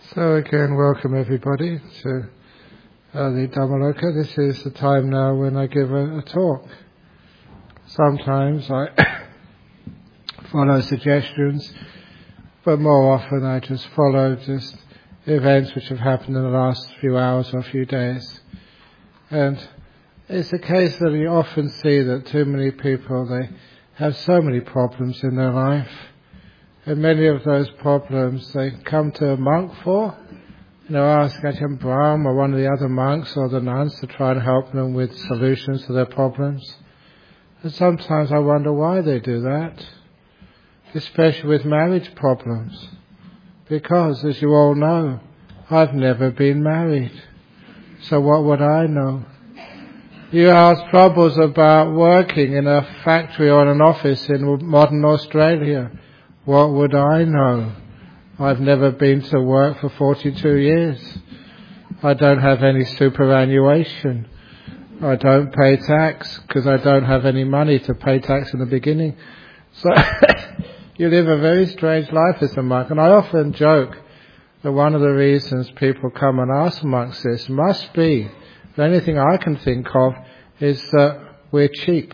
So again, welcome everybody to the Dhammaloka. This is the time now when I give a talk. Sometimes I follow suggestions, but more often I just follow events which have happened in the last few hours or few days. And it's a case that we often see that too many people, they have so many problems in their life. And many of those problems they come to a monk for, ask Ajahn Brahm or one of the other monks or the nuns to try and help them with solutions to their problems. And sometimes I wonder why they do that, especially with marriage problems. Because, as you all know, I've never been married. So what would I know? You ask troubles about working in a factory or an office in modern Australia. What would I know? I've never been to work for 42 years. I don't have any superannuation. I don't pay tax because I don't have any money to pay tax in the beginning. So you live a very strange life as a monk. And I often joke that one of the reasons people come and ask monks this must be, the only thing I can think of is that we're cheap.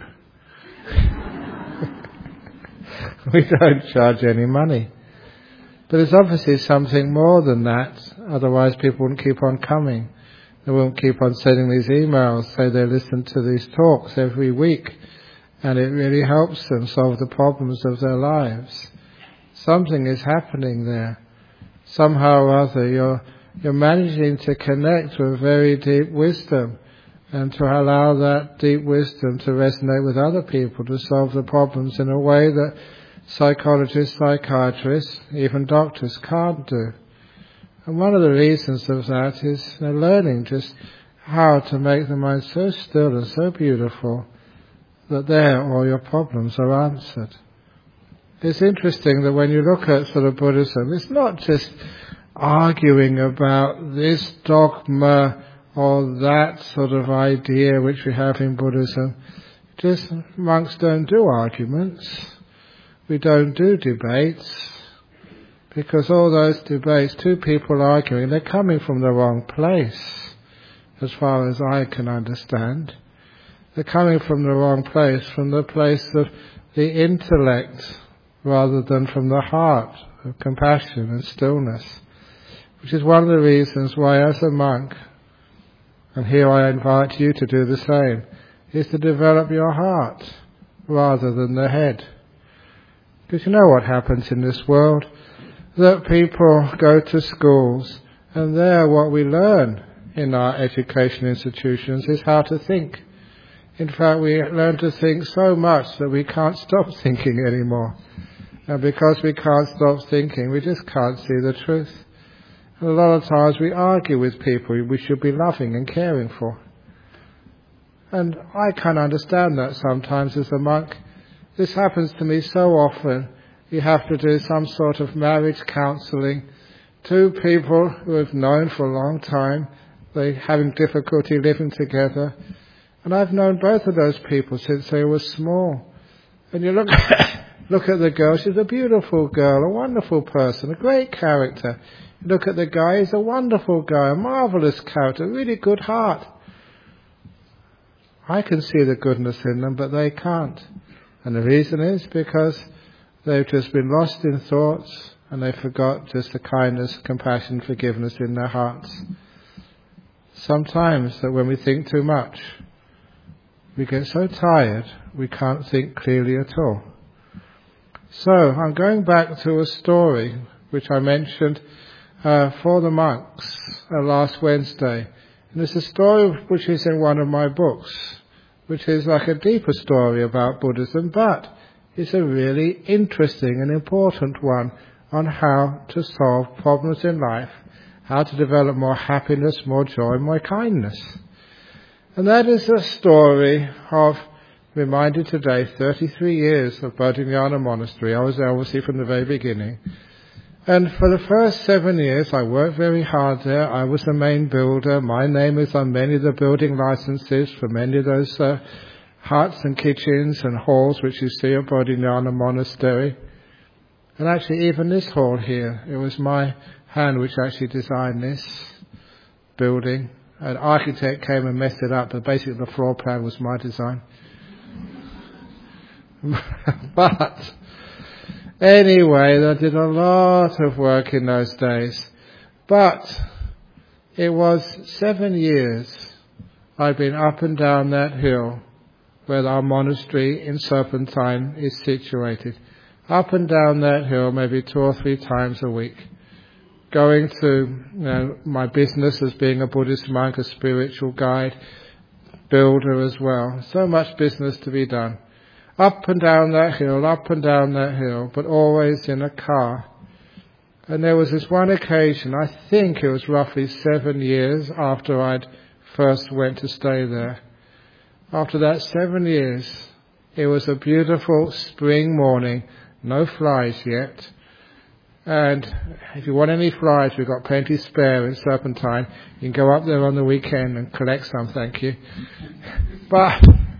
We don't charge any money. But there's obviously something more than that, otherwise people wouldn't keep on coming. They won't keep on sending these emails, say they listen to these talks every week, and it really helps them solve the problems of their lives. Something is happening there. Somehow or other you're managing to connect with very deep wisdom, and to allow that deep wisdom to resonate with other people to solve the problems in a way that psychologists, psychiatrists, even doctors can't do. And one of the reasons of that is learning just how to make the mind so still and so beautiful that there all your problems are answered. It's interesting that when you look at sort of Buddhism, it's not just arguing about this dogma or that sort of idea which we have in Buddhism. Just monks don't do arguments. We don't do debates, because all those debates, two people arguing, they're coming from the wrong place, as far as I can understand. They're coming from the wrong place, from the place of the intellect, rather than from the heart of compassion and stillness, which is one of the reasons why as a monk, and here I invite you to do the same, is to develop your heart rather than the head. Because you know what happens in this world, that people go to schools, and there what we learn in our education institutions is how to think. In fact, we learn to think so much that we can't stop thinking anymore. And because we can't stop thinking, we just can't see the truth. And a lot of times we argue with people we should be loving and caring for. And I can understand that sometimes as a monk. This happens to me so often. You have to do some sort of marriage counselling. Two people who have known for a long time, they're having difficulty living together. And I've known both of those people since they were small. And you look at the girl, she's a beautiful girl, a wonderful person, a great character. You look at the guy, he's a wonderful guy, a marvellous character, a really good heart. I can see the goodness in them, but they can't. And the reason is because they've just been lost in thoughts, and they forgot just the kindness, compassion, forgiveness in their hearts. Sometimes that when we think too much, we get so tired we can't think clearly at all. So I'm going back to a story which I mentioned for the monks last Wednesday. And it's a story which is in one of my books, which is like a deeper story about Buddhism, but it's a really interesting and important one on how to solve problems in life, how to develop more happiness, more joy, more kindness. And that is a story of, reminded today, 33 years of Bodhinyana Monastery. I was there obviously from the very beginning. And for the first 7 years, I worked very hard there. I was the main builder. My name is on many of the building licenses for many of those huts and kitchens and halls which you see at Bodhinyana Monastery. And actually even this hall here, it was my hand which actually designed this building. An architect came and messed it up, but basically the floor plan was my design. But anyway, I did a lot of work in those days. But it was 7 years I'd been up and down that hill where our monastery in Serpentine is situated. Up and down that hill maybe 2 or 3 times a week. Going to my business as being a Buddhist monk, a spiritual guide, builder as well. So much business to be done. Up and down that hill, but always in a car. And there was this one occasion, I think it was roughly 7 years after I'd first went to stay there. After that 7 years, it was a beautiful spring morning, no flies yet. And if you want any flies, we've got plenty spare in Serpentine. You can go up there on the weekend and collect some, thank you. But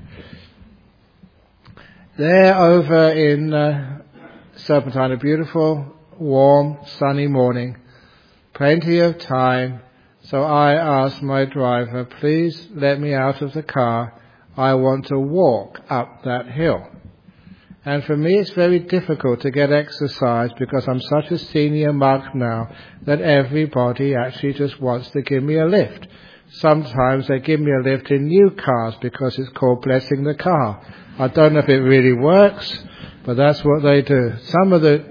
there over in Serpentine, a beautiful, warm, sunny morning, plenty of time. So I asked my driver, please let me out of the car. I want to walk up that hill. And for me it's very difficult to get exercise because I'm such a senior monk now that everybody actually just wants to give me a lift. Sometimes they give me a lift in new cars because it's called blessing the car. I don't know if it really works, but that's what they do. Some of the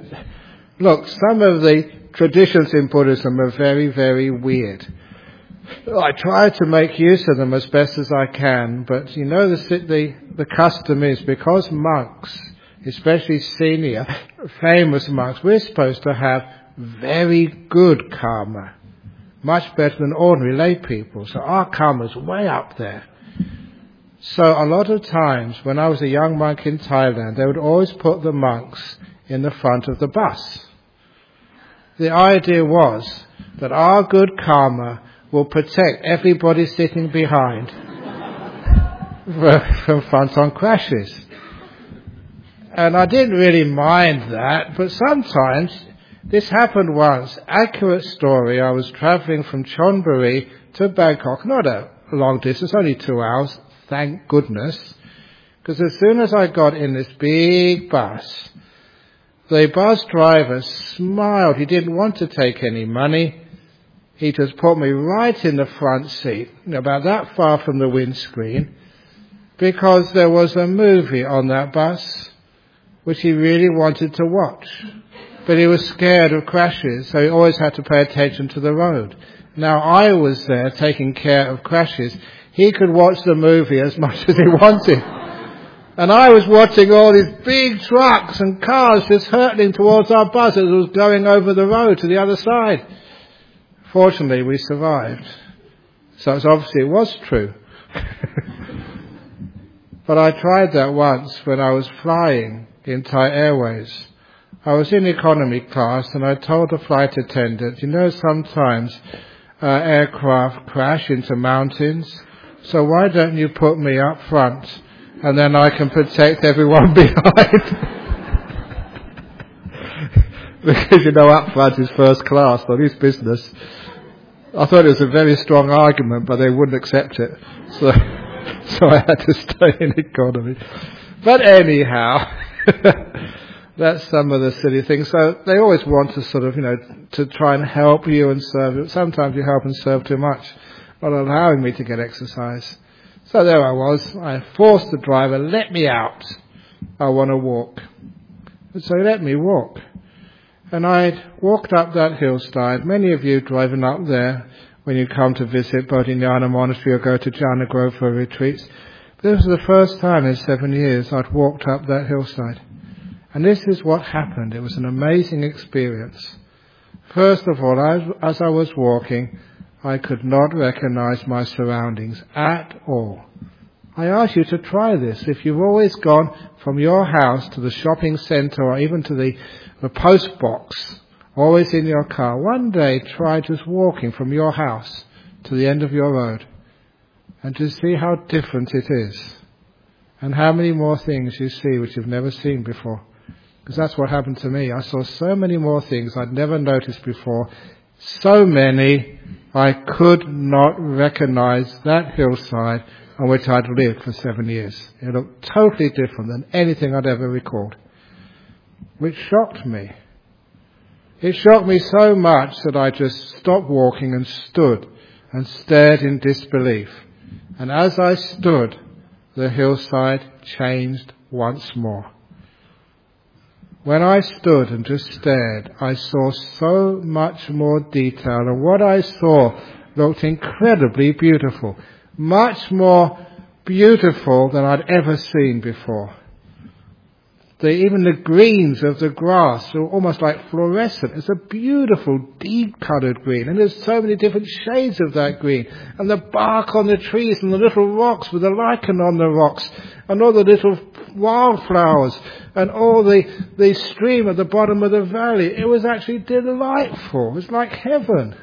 traditions in Buddhism are very, very weird. I try to make use of them as best as I can, but the custom is because monks, especially senior, famous monks, we're supposed to have very good karma, much better than ordinary lay people. So our karma's way up there. So a lot of times when I was a young monk in Thailand, they would always put the monks in the front of the bus. The idea was that our good karma will protect everybody sitting behind from front-on crashes. And I didn't really mind that, but sometimes this happened once. Accurate story, I was travelling from Chonburi to Bangkok, not a long distance, only 2 hours, thank goodness, because as soon as I got in this big bus, the bus driver smiled. He didn't want to take any money. He just put me right in the front seat, about that far from the windscreen, because there was a movie on that bus which he really wanted to watch. But he was scared of crashes, so he always had to pay attention to the road. Now I was there taking care of crashes. He could watch the movie as much as he wanted. And I was watching all these big trucks and cars just hurtling towards our bus as it was going over the road to the other side. Fortunately, we survived. So obviously it was true. But I tried that once when I was flying in Thai Airways. I was in economy class and I told the flight attendant, sometimes aircraft crash into mountains, so why don't you put me up front and then I can protect everyone behind? Because up front is first class, not his business. I thought it was a very strong argument, but they wouldn't accept it. So I had to stay in economy. But anyhow, that's some of the silly things. So they always want to sort of, to try and help you and serve you. Sometimes you help and serve too much, not allowing me to get exercise. So there I was. I forced the driver, let me out. I want to walk. And so he let me walk. And I'd walked up that hillside. Many of you driving up there when you come to visit Bodhinyana Monastery or go to Jhana Grove for retreats. This was the first time in 7 years I'd walked up that hillside. And this is what happened. It was an amazing experience. First of all, as I was walking, I could not recognize my surroundings at all. I ask you to try this. If you've always gone from your house to the shopping centre or even to the post box, always in your car, one day try just walking from your house to the end of your road and to see how different it is and how many more things you see which you've never seen before. Because that's what happened to me. I saw so many more things I'd never noticed before. So many I could not recognize that hillside on which I'd lived for 7 years. It looked totally different than anything I'd ever recalled, which shocked me. It shocked me so much that I just stopped walking and stood and stared in disbelief. And as I stood, the hillside changed once more. When I stood and just stared, I saw so much more detail, and what I saw looked incredibly beautiful, much more beautiful than I'd ever seen before. Even the greens of the grass were almost like fluorescent. It's a beautiful, deep-coloured green, and there's so many different shades of that green. And the bark on the trees and the little rocks with the lichen on the rocks, and all the little wildflowers, and all the stream at the bottom of the valley. It was actually delightful. It was like heaven.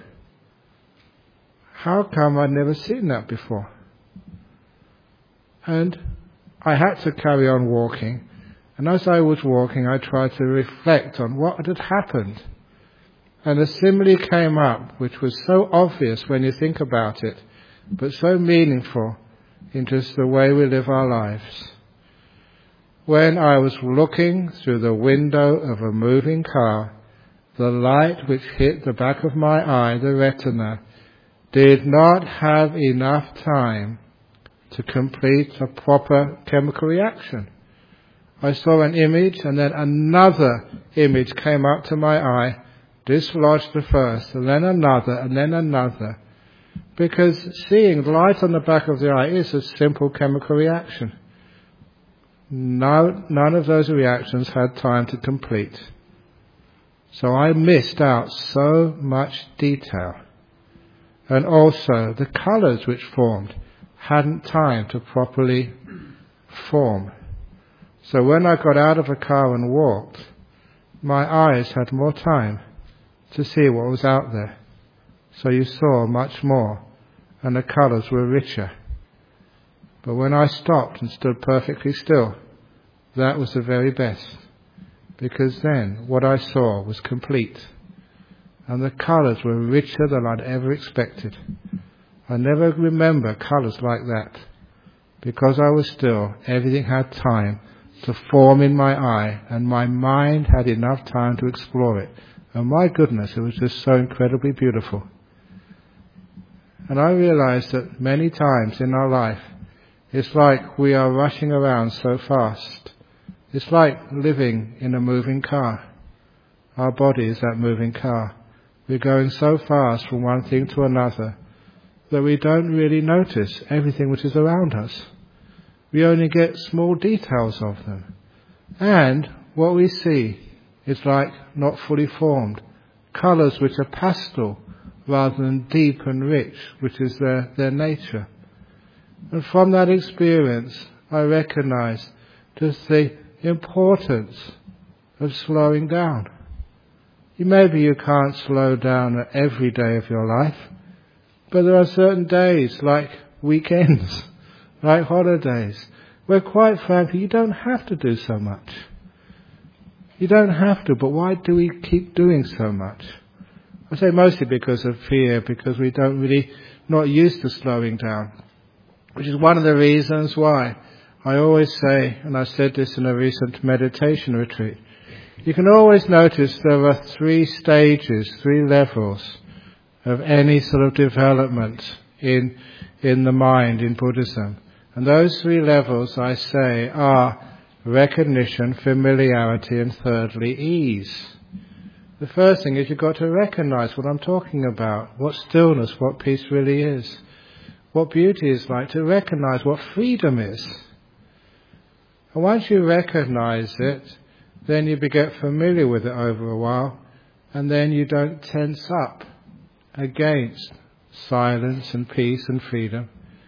How come I'd never seen that before? And I had to carry on walking. And as I was walking, I tried to reflect on what had happened. And a simile came up, which was so obvious when you think about it, but so meaningful in just the way we live our lives. When I was looking through the window of a moving car, the light which hit the back of my eye, the retina, did not have enough time to complete a proper chemical reaction. I saw an image, and then another image came up to my eye, dislodged the first, and then another. Because seeing light on the back of the eye is a simple chemical reaction. None of those reactions had time to complete. So I missed out so much detail. And also the colours which formed hadn't time to properly form. So when I got out of the car and walked, my eyes had more time to see what was out there. So you saw much more, and the colours were richer. But when I stopped and stood perfectly still, that was the very best. Because then what I saw was complete. And the colours were richer than I'd ever expected. I never remember colours like that. Because I was still, everything had time to form in my eye, and my mind had enough time to explore it. And my goodness, it was just so incredibly beautiful. And I realized that many times in our life, it's like we are rushing around so fast. It's like living in a moving car. Our body is that moving car. We're going so fast from one thing to another that we don't really notice everything which is around us. We only get small details of them. And what we see is like not fully formed. Colours which are pastel rather than deep and rich, which is their nature. And from that experience, I recognize just the importance of slowing down. Maybe you can't slow down every day of your life, but there are certain days, like weekends, like holidays, where quite frankly you don't have to do so much. You don't have to, but why do we keep doing so much? I say mostly because of fear, because we don't really, not used to slowing down. Which is one of the reasons why I always say, and I said this in a recent meditation retreat, you can always notice there are 3 stages, 3 levels of any sort of development in the mind in Buddhism. And those 3 levels, I say, are recognition, familiarity, and thirdly, ease. The first thing is you've got to recognize what I'm talking about, what stillness, what peace really is, what beauty is like, to recognize what freedom is. And once you recognize it, then you get familiar with it over a while, and then you don't tense up against silence and peace and freedom.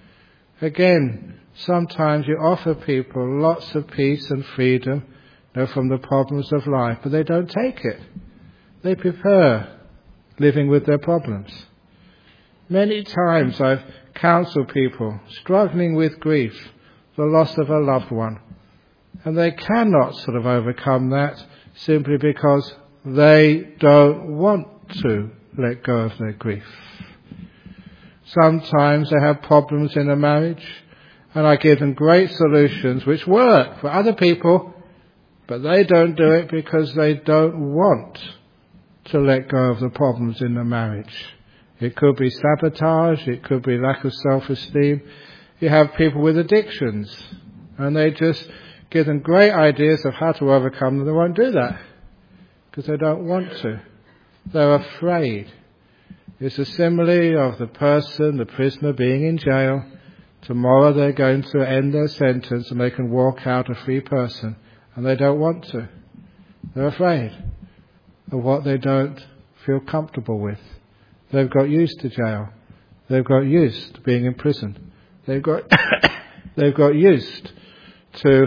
Again, sometimes you offer people lots of peace and freedom, from the problems of life, but they don't take it. They prefer living with their problems. Many times I've counseled people struggling with grief, the loss of a loved one, and they cannot sort of overcome that, simply because they don't want to let go of their grief. Sometimes they have problems in a marriage, and I give them great solutions which work for other people, but they don't do it because they don't want to let go of the problems in the marriage. It could be sabotage, it could be lack of self-esteem. You have people with addictions, and they just give them great ideas of how to overcome them. They won't do that because they don't want to. They're afraid. It's a simile of the person, the prisoner, being in jail. Tomorrow they're going to end their sentence and they can walk out a free person, and they don't want to. They're afraid of what they don't feel comfortable with. They've got used to jail. They've got used to being in prison. They've got used to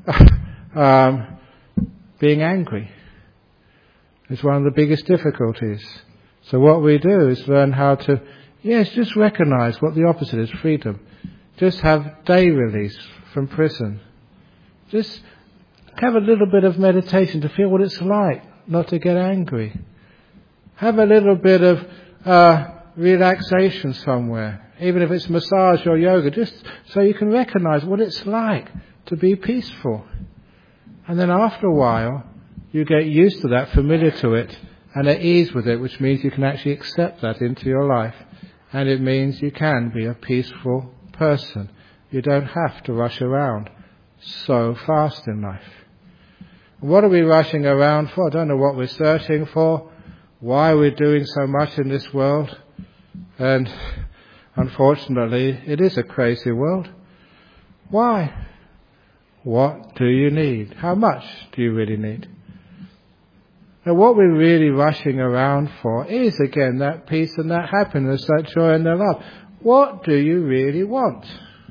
being angry. It's one of the biggest difficulties. So what we do is learn how to, just recognize what the opposite is, freedom. Just have day release from prison. Just have a little bit of meditation to feel what it's like not to get angry. Have a little bit of relaxation somewhere, even if it's massage or yoga, just so you can recognize what it's like to be peaceful. And then after a while, you get used to that, familiar to it, and at ease with it, which means you can actually accept that into your life. And it means you can be a peaceful person. You don't have to rush around so fast in life. What are we rushing around for? I don't know what we're searching for. Why we're doing so much in this world. And unfortunately, it is a crazy world. Why? What do you need? How much do you really need? Now what we're really rushing around for is, again, that peace and that happiness, that joy and that love. What do you really want?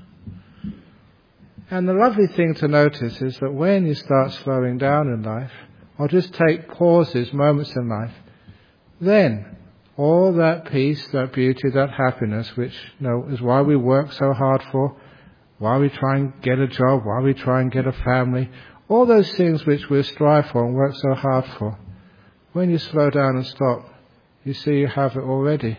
And the lovely thing to notice is that when you start slowing down in life, or just take pauses, moments in life, then all that peace, that beauty, that happiness, which is why we work so hard for, why we try and get a job, why we try and get a family, all those things which we strive for and work so hard for, when you slow down and stop, you see you have it already.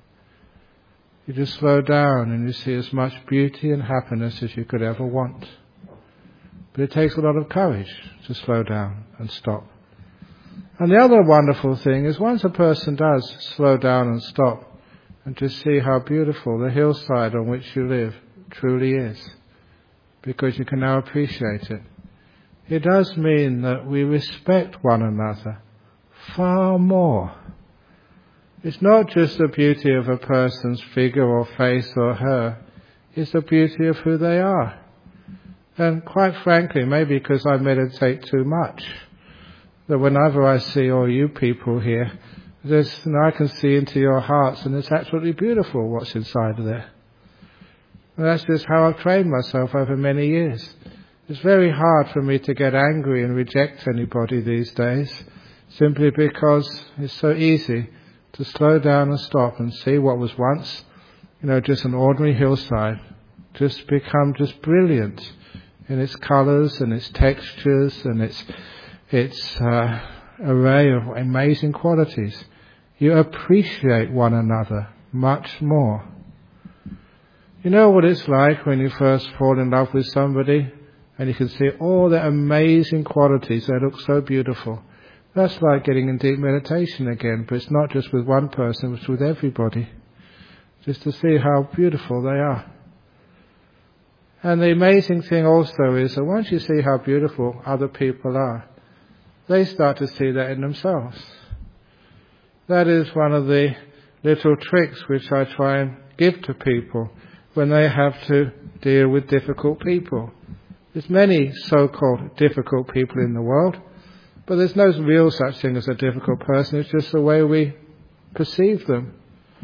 You just slow down and you see as much beauty and happiness as you could ever want. But it takes a lot of courage to slow down and stop. And the other wonderful thing is once a person does slow down and stop and just see how beautiful the hillside on which you live truly is, because you can now appreciate it, it does mean that we respect one another far more. It's not just the beauty of a person's figure or face or hair, it's the beauty of who they are. And quite frankly, maybe because I meditate too much, that whenever I see all you people here, I can see into your hearts, and it's absolutely beautiful what's inside of there. And that's just how I've trained myself over many years. It's very hard for me to get angry and reject anybody these days, simply because it's so easy to slow down and stop and see what was once, just an ordinary hillside, just become just brilliant in its colours and its textures and its array of amazing qualities. You appreciate one another much more. You know what it's like when you first fall in love with somebody and you can see all their amazing qualities, they look so beautiful. That's like getting in deep meditation again, but it's not just with one person, it's with everybody. Just to see how beautiful they are. And the amazing thing also is that once you see how beautiful other people are, they start to see that in themselves. That is one of the little tricks which I try and give to people when they have to deal with difficult people. There's many so-called difficult people in the world, but there's no real such thing as a difficult person. It's just the way we perceive them.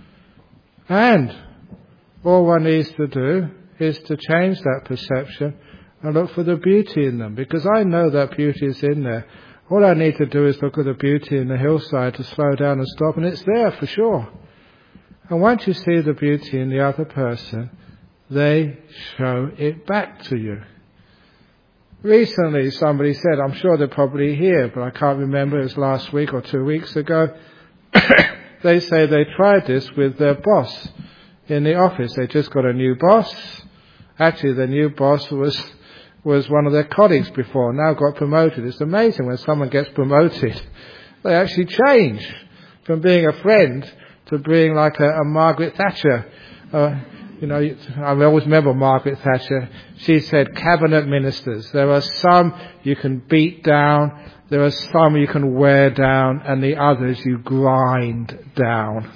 And all one needs to do is to change that perception and look for the beauty in them, because I know that beauty is in there. All I need to do is look at the beauty in the hillside to slow down and stop, and it's there for sure. And once you see the beauty in the other person, they show it back to you. Recently somebody said, I'm sure they're probably here, but I can't remember, it was last week or 2 weeks ago, they say they tried this with their boss in the office. They just got a new boss. Actually, the new boss was one of their colleagues before, now got promoted. It's amazing when someone gets promoted, they actually change from being a friend to being like a Margaret Thatcher. I always remember Margaret Thatcher. She said, cabinet ministers, there are some you can beat down, there are some you can wear down, and the others you grind down.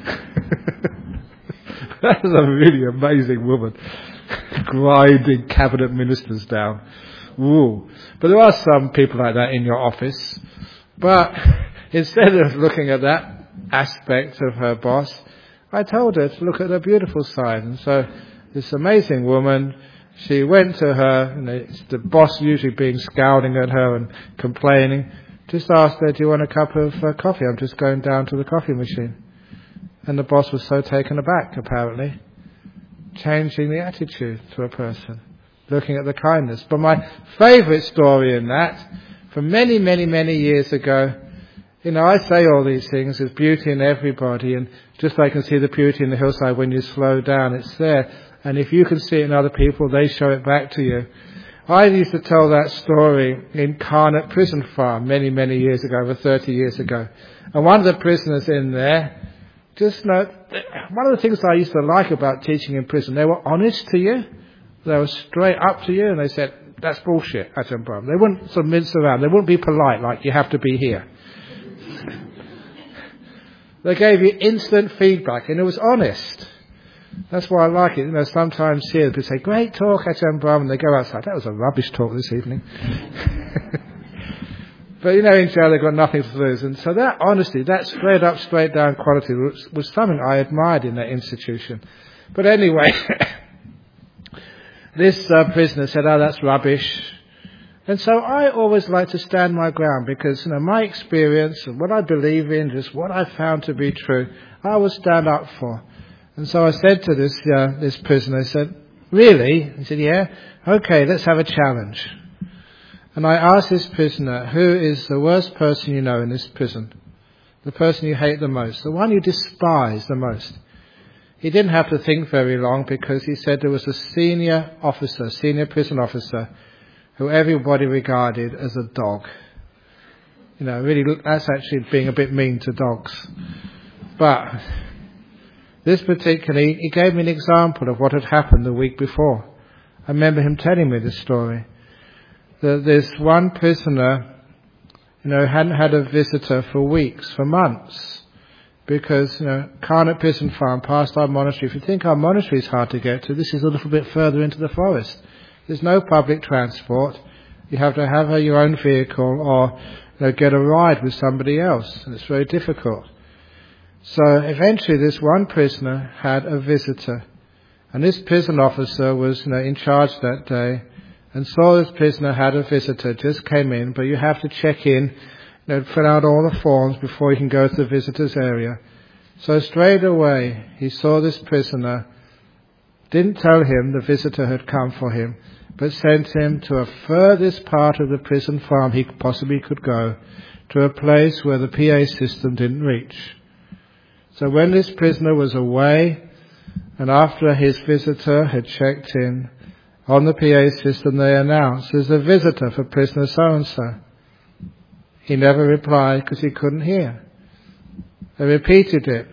That is a really amazing woman. Grinding cabinet ministers down. Ooh. But there are some people like that in your office. But instead of looking at that aspect of her boss, I told her to look at the beautiful side. And so this amazing woman, she went to her, and the boss usually being scowling at her and complaining, just asked her, do you want a cup of coffee? I'm just going down to the coffee machine. And the boss was so taken aback, apparently, changing the attitude to a person, looking at the kindness. But my favourite story in that, from many, many, many years ago, I say all these things, there's beauty in everybody, and just like you can see the beauty in the hillside when you slow down, it's there. And if you can see it in other people, they show it back to you. I used to tell that story in Carnot Prison Farm many, many years ago, over 30 years ago. And one of the prisoners in there, one of the things I used to like about teaching in prison, they were honest to you. They were straight up to you, and they said, that's bullshit, Ajahn Brahm. They wouldn't sort of mince around. They wouldn't be polite like, you have to be here. They gave you instant feedback, and it was honest. That's why I like it. Sometimes here people say, great talk, Ajahn Brahm, and they go outside, that was a rubbish talk this evening. But in jail they've got nothing to lose. And so that honesty, that straight up, straight down quality was something I admired in that institution. But anyway, this prisoner said, oh, that's rubbish. And so I always like to stand my ground because, my experience and what I believe in, just what I found to be true, I always stand up for. And so I said to this prisoner, I said, really? He said, yeah. Okay, let's have a challenge. And I asked this prisoner, who is the worst person you know in this prison? The person you hate the most, the one you despise the most. He didn't have to think very long because he said there was a senior prison officer, who everybody regarded as a dog. Really, that's actually being a bit mean to dogs. But this particularly, he gave me an example of what had happened the week before. I remember him telling me this story. This one prisoner, hadn't had a visitor for weeks, for months, because, Carnot Prison Farm, past our monastery. If you think our monastery is hard to get to, this is a little bit further into the forest. There's no public transport. You have to have your own vehicle or get a ride with somebody else. And it's very difficult. So eventually this one prisoner had a visitor. And this prison officer was in charge that day and saw this prisoner had a visitor, just came in, but you have to check in, fill out all the forms before you can go to the visitor's area. So straight away he saw this prisoner, didn't tell him the visitor had come for him, but sent him to a furthest part of the prison farm he possibly could go, to a place where the PA system didn't reach. So when this prisoner was away, and after his visitor had checked in, on the PA system they announced, there's a visitor for prisoner so-and-so. He never replied because he couldn't hear. They repeated it,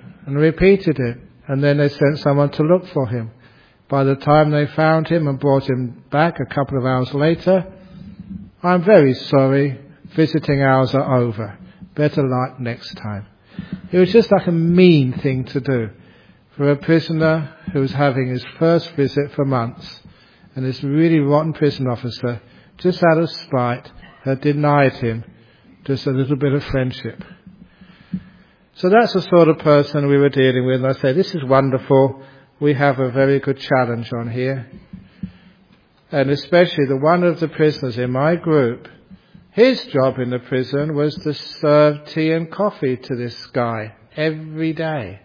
and then they sent someone to look for him. By the time they found him and brought him back a couple of hours later, I'm very sorry, visiting hours are over. Better luck next time. It was just like a mean thing to do for a prisoner who was having his first visit for months, and this really rotten prison officer, just out of spite, had denied him just a little bit of friendship. So that's the sort of person we were dealing with. And I say, this is wonderful. We have a very good challenge on here. And especially the one of the prisoners in my group, his job in the prison was to serve tea and coffee to this guy every day.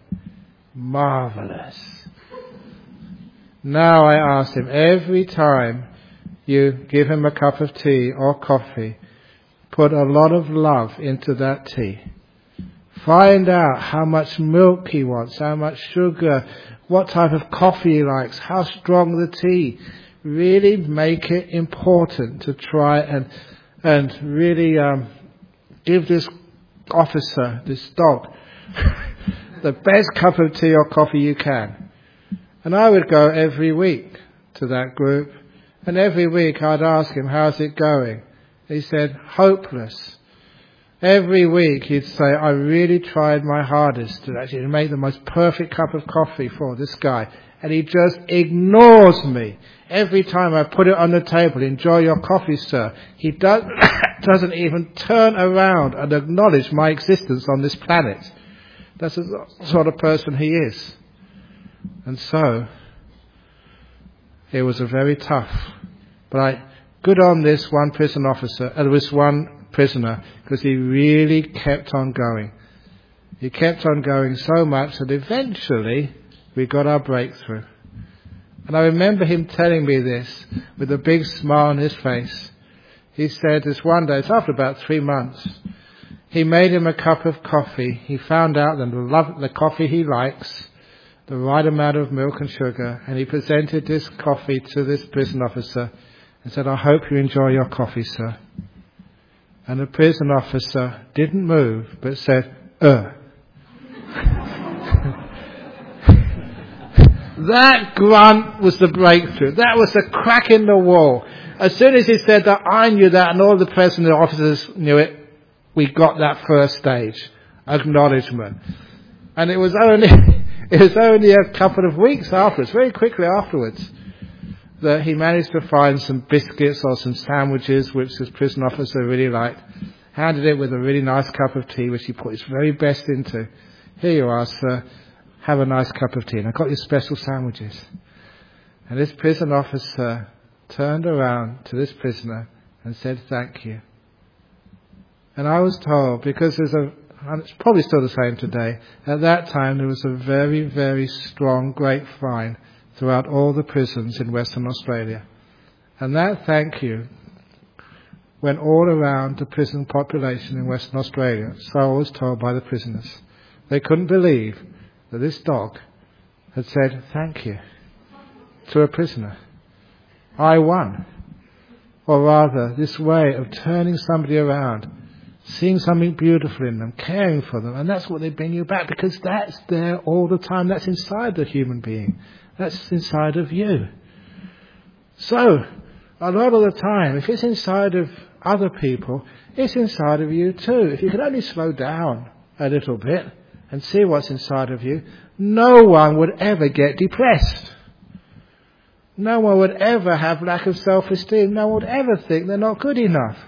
Marvellous. Now I ask him every time, you give him a cup of tea or coffee, put a lot of love into that tea. Find out how much milk he wants, how much sugar, what type of coffee he likes, how strong the tea. Really make it important to try and really give this officer, this dog, the best cup of tea or coffee you can. And I would go every week to that group, and every week I'd ask him, how's it going? He said, hopeless. Every week he'd say, I really tried my hardest to actually make the most perfect cup of coffee for this guy. And he just ignores me. Every time I put it on the table, enjoy your coffee, sir. He doesn't even turn around and acknowledge my existence on this planet. That's the sort of person he is. And so, it was a very tough. But good on this one prison officer, this one prisoner, because he really kept on going. He kept on going so much that eventually we got our breakthrough. And I remember him telling me this with a big smile on his face. He said this one day, it's after about 3 months, he made him a cup of coffee. He found out that the coffee he likes, the right amount of milk and sugar, and he presented this coffee to this prison officer and said, I hope you enjoy your coffee, sir. And the prison officer didn't move, but said, That grunt was the breakthrough. That was the crack in the wall. As soon as he said that, I knew that, and all the prison officers knew it. We got that first stage, acknowledgement. And it was only a couple of weeks afterwards, very quickly afterwards, that he managed to find some biscuits or some sandwiches, which this prison officer really liked, handed it with a really nice cup of tea, which he put his very best into. Here you are, sir. Have a nice cup of tea. And I got you special sandwiches. And this prison officer turned around to this prisoner and said, thank you. And I was told, because and it's probably still the same today, at that time there was a very, very strong grapevine throughout all the prisons in Western Australia. And that thank you went all around the prison population in Western Australia. So I was told by the prisoners. They couldn't believe that this dog had said thank you to a prisoner. I won. Or rather, this way of turning somebody around, seeing something beautiful in them, caring for them, and that's what they bring you back, because that's there all the time. That's inside the human being. That's inside of you. So, a lot of the time, if it's inside of other people, it's inside of you too. If you could only slow down a little bit and see what's inside of you, no one would ever get depressed. No one would ever have lack of self-esteem. No one would ever think they're not good enough.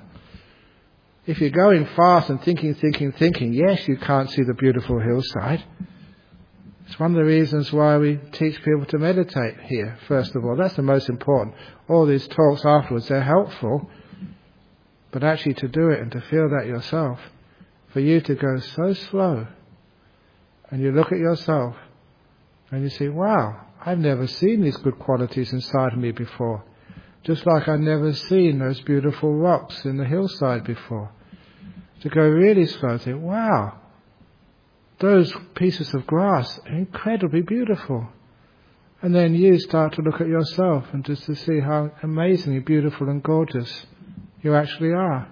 If you're going fast and thinking, yes, you can't see the beautiful hillside. It's one of the reasons why we teach people to meditate here, first of all. That's the most important. All these talks afterwards, they're helpful. But actually to do it and to feel that yourself, for you to go so slow, and you look at yourself, and you say, wow, I've never seen these good qualities inside of me before. Just like I've never seen those beautiful rocks in the hillside before. To go really slow and say, wow, those pieces of grass are incredibly beautiful. And then you start to look at yourself and just to see how amazingly beautiful and gorgeous you actually are.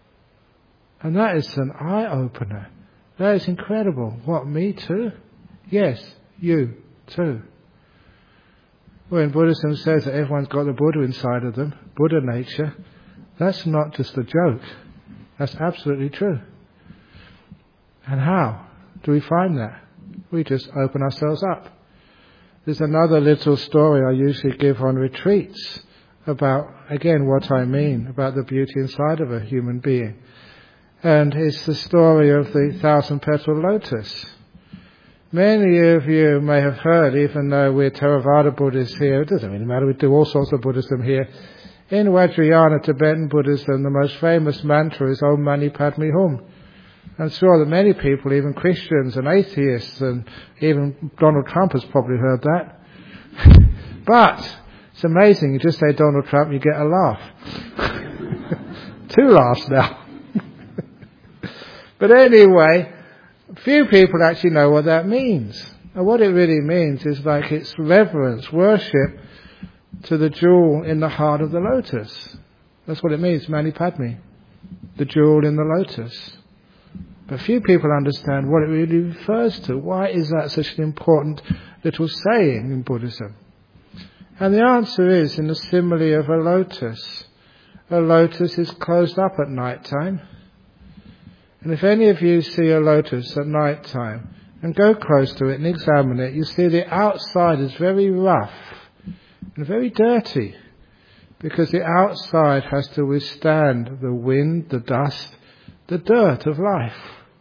And that is an eye-opener. That is incredible. What, me too? Yes, you too. When Buddhism says that everyone's got the Buddha inside of them, Buddha nature, that's not just a joke. That's absolutely true. And how do we find that? We just open ourselves up. There's another little story I usually give on retreats about, again, what I mean about the beauty inside of a human being. And it's the story of the 1,000-petal lotus. Many of you may have heard, even though we're Theravada Buddhists here, it doesn't really matter, we do all sorts of Buddhism here. In Vajrayana Tibetan Buddhism, the most famous mantra is Om Mani Padme Hum. I'm sure that many people, even Christians and atheists, and even Donald Trump has probably heard that. But It's amazing. You just say Donald Trump, you get a laugh. 2 laughs now. But anyway, few people actually know what that means. And what it really means is like it's reverence, worship to the jewel in the heart of the lotus. That's what it means, Mani Padme, the jewel in the lotus. But few people understand what it really refers to. Why is that such an important little saying in Buddhism? And the answer is in the simile of a lotus. A lotus is closed up at night time. And if any of you see a lotus at night time and go close to it and examine it, you see the outside is very rough and very dirty, because the outside has to withstand the wind, the dust, the dirt of life.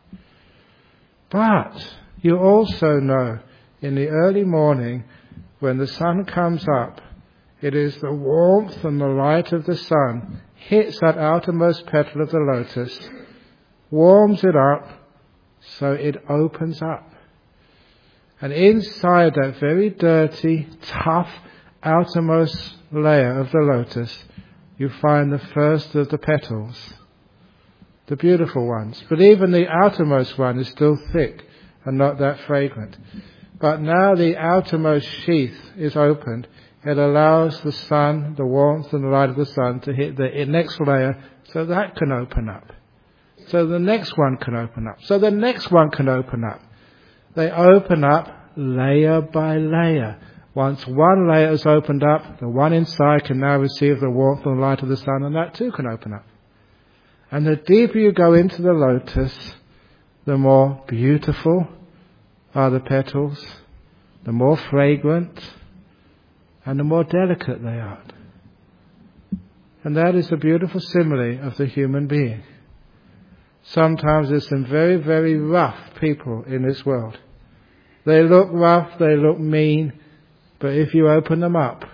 But you also know in the early morning when the sun comes up, it is the warmth and the light of the sun hits that outermost petal of the lotus, warms it up, so it opens up. And inside that very dirty, tough, outermost layer of the lotus, you find the first of the petals, the beautiful ones. But even the outermost one is still thick and not that fragrant. But now the outermost sheath is opened. It allows the sun, the warmth and the light of the sun to hit the next layer, so that can open up. So the next one can open up. So the next one can open up. They open up layer by layer. Once one layer is opened up, the one inside can now receive the warmth and light of the sun, and that too can open up. And the deeper you go into the lotus, the more beautiful are the petals, the more fragrant, and the more delicate they are. And that is the beautiful simile of the human being. Sometimes there's some very, very rough people in this world. They look rough, they look mean, but if you open them up,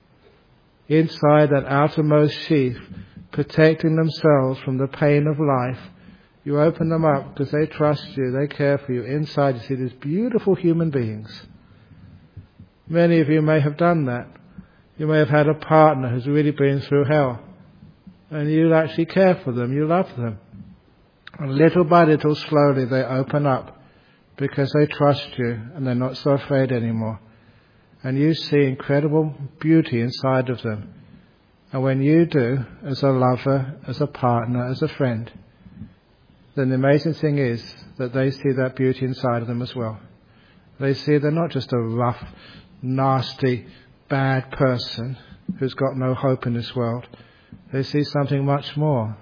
inside that outermost sheath, protecting themselves from the pain of life, you open them up because they trust you, they care for you. Inside you see these beautiful human beings. Many of you may have done that. You may have had a partner who's really been through hell, and you actually care for them, you love them. And little by little, slowly, they open up because they trust you and they're not so afraid anymore. And you see incredible beauty inside of them. And when you do, as a lover, as a partner, as a friend, then the amazing thing is that they see that beauty inside of them as well. They see they're not just a rough, nasty, bad person who's got no hope in this world. They see something much more.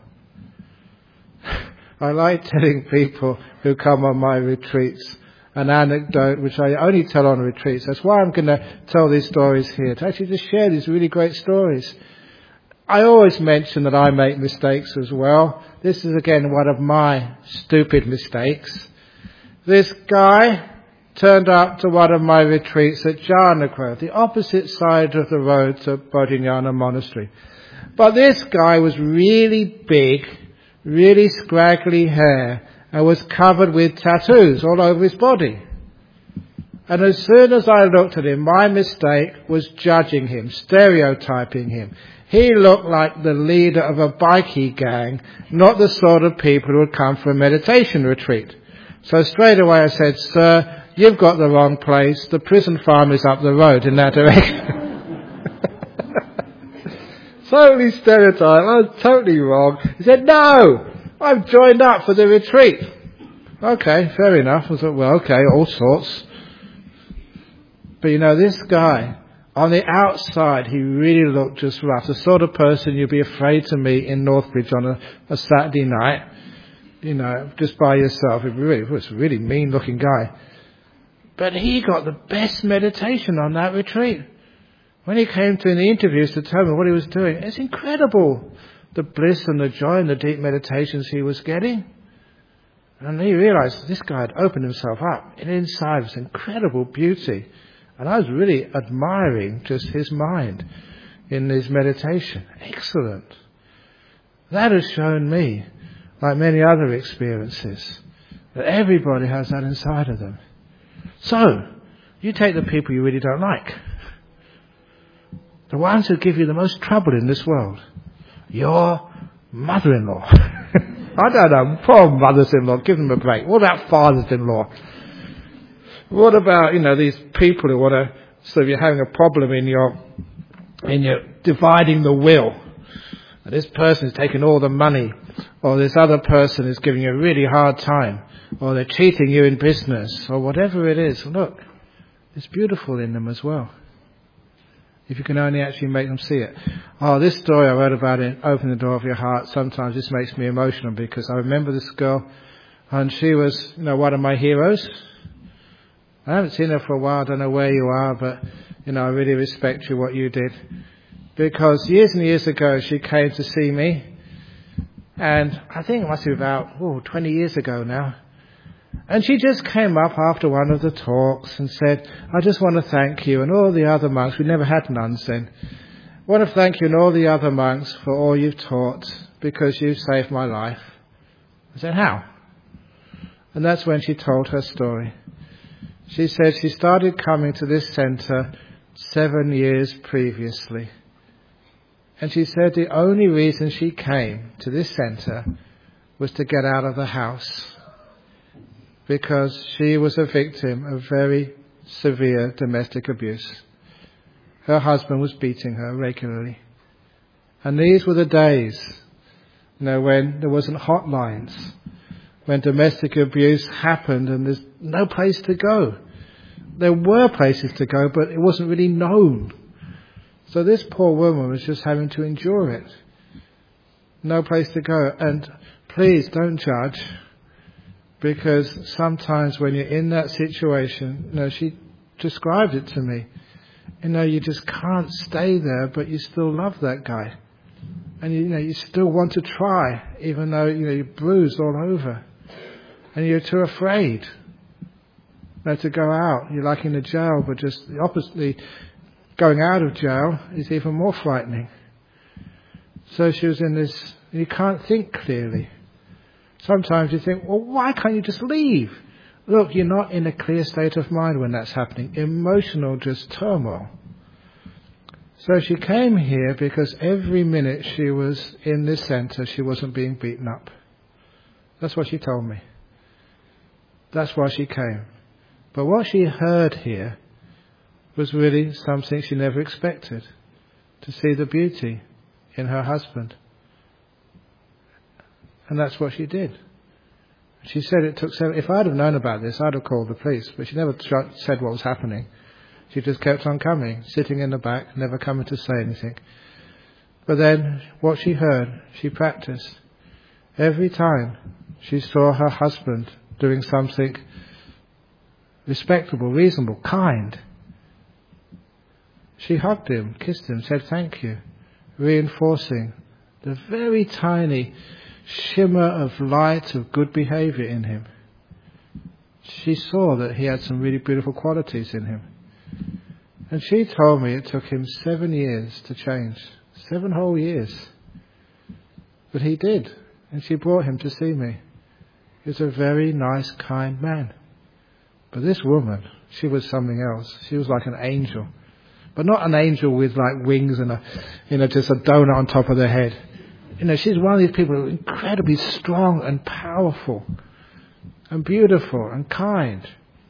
I like telling people who come on my retreats an anecdote which I only tell on retreats. That's why I'm going to tell these stories here, to actually just share these really great stories. I always mention that I make mistakes as well. This is again one of my stupid mistakes. This guy turned up to one of my retreats at Jhana Grove, the opposite side of the road to Bodhinyana Monastery. But this guy was really big, really scraggly hair, and was covered with tattoos all over his body. And as soon as I looked at him, my mistake was judging him, stereotyping him. He looked like the leader of a bikie gang, not the sort of people who would come for a meditation retreat. So straight away I said, "Sir, you've got the wrong place. The prison farm is up the road in that direction." Totally stereotyped. I was totally wrong. He said, "No, I've joined up for the retreat." Okay, fair enough. I thought, well, okay, all sorts. But you know, this guy, on the outside, he really looked just rough. The sort of person you'd be afraid to meet in Northbridge on a Saturday night, you know, just by yourself. It was a really mean-looking guy. But he got the best meditation on that retreat. When he came to the interviews to tell me what he was doing, it's incredible, the bliss and the joy and the deep meditations he was getting. And he realized this guy had opened himself up, and inside was incredible beauty. And I was really admiring just his mind in his meditation. Excellent. That has shown me, like many other experiences, that everybody has that inside of them. So, you take the people you really don't like. The ones who give you the most trouble in this world. Your mother-in-law. I don't know, poor mothers-in-law, give them a break. What about fathers-in-law? What about, these people who want to, so if you're having a problem in your dividing the will, and this person is taking all the money, or this other person is giving you a really hard time, or they're cheating you in business, or whatever it is. Look, it's beautiful in them as well. If you can only actually make them see it. Oh, this story I read about in Open the Door of Your Heart, sometimes this makes me emotional because I remember this girl and she was, one of my heroes. I haven't seen her for a while, I don't know where you are, but, I really respect you, what you did. Because years and years ago she came to see me, and I think it must be about 20 years ago now. And she just came up after one of the talks and said, I just want to thank you and all the other monks. We never had nuns then. I want to thank you and all the other monks for all you've taught because you've saved my life. I said, how? And that's when she told her story. She said she started coming to this centre 7 years previously. And she said the only reason she came to this centre was to get out of the house, because she was a victim of very severe domestic abuse. Her husband was beating her regularly. And these were the days, when there wasn't hotlines, when domestic abuse happened and there's no place to go. There were places to go, but it wasn't really known. So this poor woman was just having to endure it. No place to go. And please don't judge. Because sometimes when you're in that situation, she described it to me. You just can't stay there, but you still love that guy. And you still want to try, even though, you're bruised all over. And you're too afraid to go out. You're like in the jail, but just the oppositely, going out of jail is even more frightening. So she was in this, you can't think clearly. Sometimes you think, well, why can't you just leave? Look, you're not in a clear state of mind when that's happening. Emotional just turmoil. So she came here because every minute she was in this centre, she wasn't being beaten up. That's what she told me. That's why she came. But what she heard here was really something she never expected. To see the beauty in her husband. And that's what she did. She said it took 7... If I'd have known about this, I'd have called the police. But she never said what was happening. She just kept on coming, sitting in the back, never coming to say anything. But then, what she heard, she practiced. Every time she saw her husband doing something respectable, reasonable, kind, she hugged him, kissed him, said thank you, reinforcing the very tiny shimmer of light of good behaviour in him. She saw that he had some really beautiful qualities in him. And she told me it took him 7 years to change. 7 whole years. But he did. And she brought him to see me. He was a very nice, kind man. But this woman, she was something else. She was like an angel. But not an angel with like wings and just a donut on top of their head. She's one of these people who are incredibly strong and powerful and beautiful and kind.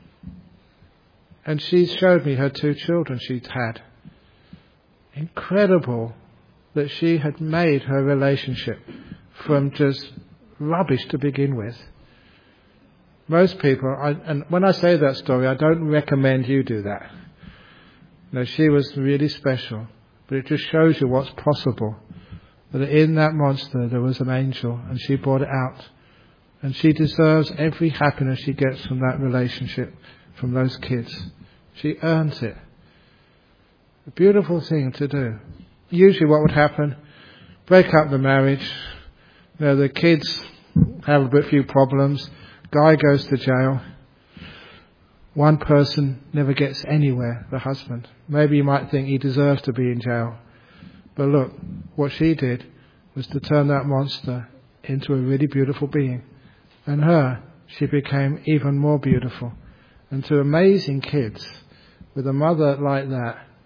And she showed me her 2 children she'd had. Incredible that she had made her relationship from just rubbish to begin with. Most people, and when I say that story, I don't recommend you do that. She was really special, but it just shows you what's possible. That in that monster there was an angel, and she brought it out. And she deserves every happiness she gets from that relationship, from those kids. She earns it. A beautiful thing to do. Usually what would happen, break up the marriage, the kids have a few problems, guy goes to jail, one person never gets anywhere, the husband. Maybe you might think he deserves to be in jail. But look, what she did was to turn that monster into a really beautiful being. And her, she became even more beautiful. And 2 amazing kids with a mother like that,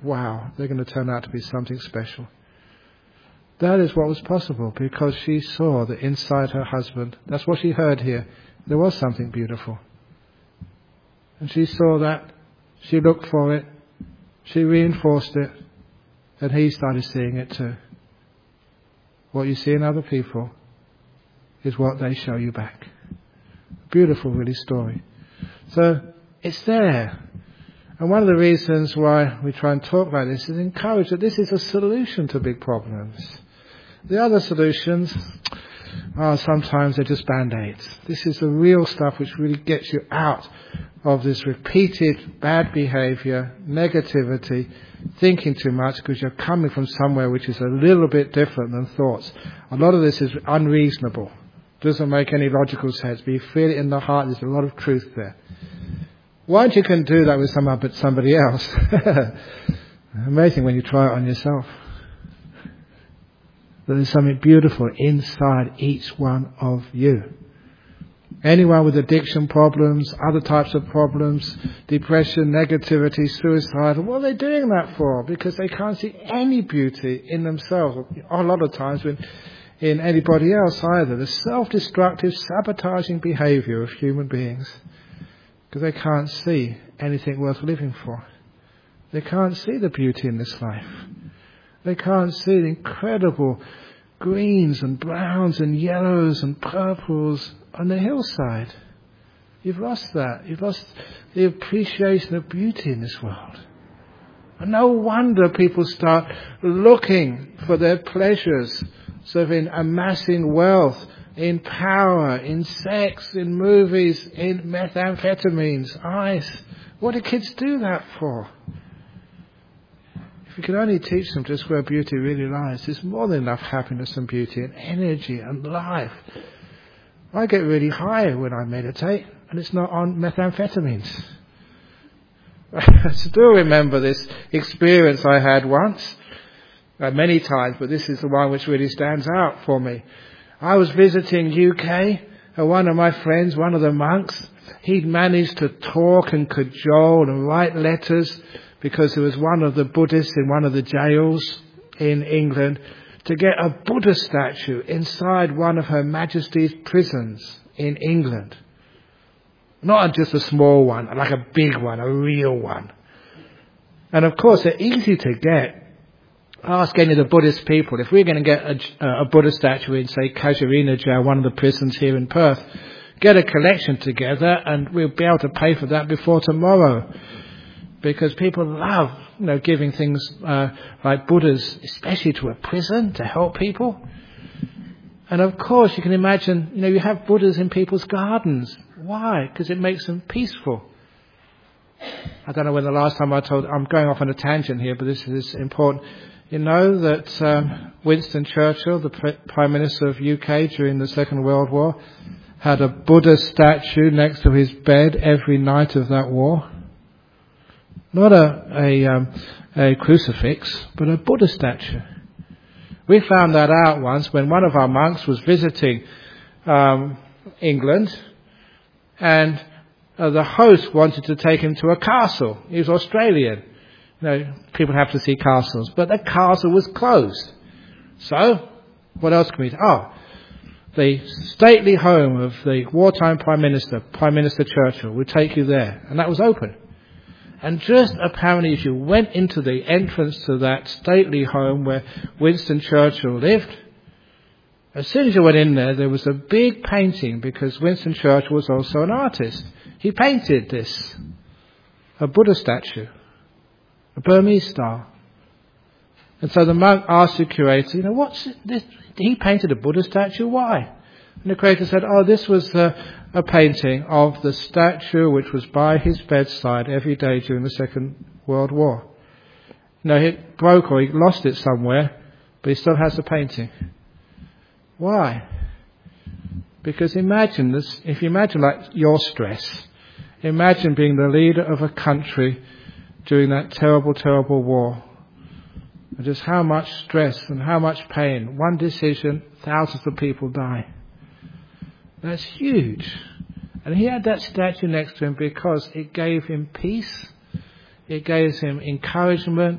wow, they're going to turn out to be something special. That is what was possible because she saw that inside her husband, that's what she heard here, there was something beautiful. And she saw that, she looked for it, she reinforced it, and he started seeing it too. What you see in other people is what they show you back. Beautiful, really, story. So, it's there. And one of the reasons why we try and talk like this is encourage that this is a solution to big problems. The other solutions are sometimes they're just band-aids. This is the real stuff which really gets you out of this repeated bad behaviour, negativity, thinking too much because you're coming from somewhere which is a little bit different than thoughts. A lot of this is unreasonable. Doesn't make any logical sense, but you feel it in the heart, there's a lot of truth there. Once you can do that with somebody else, amazing when you try it on yourself. There's something beautiful inside each one of you. Anyone with addiction problems, other types of problems, depression, negativity, suicide, what are they doing that for? Because they can't see any beauty in themselves, a lot of times in anybody else either. The self-destructive, sabotaging behaviour of human beings. Because they can't see anything worth living for. They can't see the beauty in this life. They can't see the incredible greens and browns and yellows and purples on the hillside. You've lost that. You've lost the appreciation of beauty in this world. And no wonder people start looking for their pleasures, sort of in amassing wealth, in power, in sex, in movies, in methamphetamines, ice. What do kids do that for? If you could only teach them just where beauty really lies, there's more than enough happiness and beauty and energy and life. I get really high when I meditate, and it's not on methamphetamines. I still remember this experience I had once, many times, but this is the one which really stands out for me. I was visiting UK, and one of my friends, one of the monks, he'd managed to talk and cajole and write letters because there was one of the Buddhists in one of the jails in England to get a Buddha statue inside one of Her Majesty's prisons in England. Not just a small one, like a big one, a real one. And of course, they're easy to get. Ask any of the Buddhist people, if we're going to get a Buddha statue in, say, Casuarina Jail, one of the prisons here in Perth, get a collection together and we'll be able to pay for that before tomorrow. Because people love, giving things like Buddhas, especially to a prison, to help people. And of course, you can imagine, you have Buddhas in people's gardens. Why? Because it makes them peaceful. I don't know when the last time I'm going off on a tangent here, but this is important. You know that Winston Churchill, the Prime Minister of UK during the Second World War, had a Buddha statue next to his bed every night of that war. Not a crucifix, but a Buddha statue. We found that out once when one of our monks was visiting England, and the host wanted to take him to a castle. He was Australian. People have to see castles, but the castle was closed. So, what else can we do? The stately home of the wartime Prime Minister Churchill, would take you there, and that was open. And just apparently, as you went into the entrance to that stately home where Winston Churchill lived, as soon as you went in there was a big painting, because Winston Churchill was also an artist. He painted this, a Buddha statue, a Burmese style. And so the monk asked the curator, what's this? He painted a Buddha statue, why? And the curator said, this was a painting of the statue which was by his bedside every day during the Second World War. He broke or he lost it somewhere, but he still has the painting. Why? Because imagine this, if you imagine like your stress, imagine being the leader of a country during that terrible, terrible war. And just how much stress and how much pain. One decision, thousands of people die. That's huge. And he had that statue next to him because it gave him peace, it gave him encouragement,